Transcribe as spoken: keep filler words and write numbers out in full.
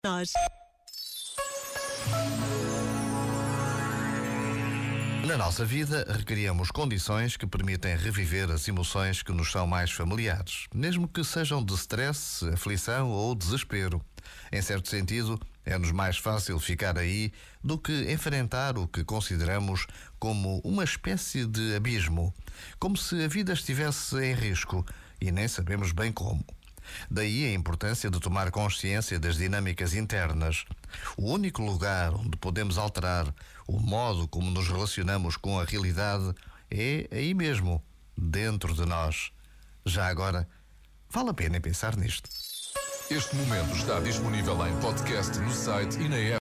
Nós. Na nossa vida, recriamos condições que permitem reviver as emoções que nos são mais familiares, mesmo que sejam de stress, aflição ou desespero. Em certo sentido, é-nos mais fácil ficar aí do que enfrentar o que consideramos como uma espécie de abismo, como se a vida estivesse em risco e nem sabemos bem como. Daí a importância de tomar consciência das dinâmicas internas. O único lugar onde podemos alterar o modo como nos relacionamos com a realidade é aí mesmo, dentro de nós. Já agora, vale a pena pensar nisto. Este momento está disponível em podcast no site e na app.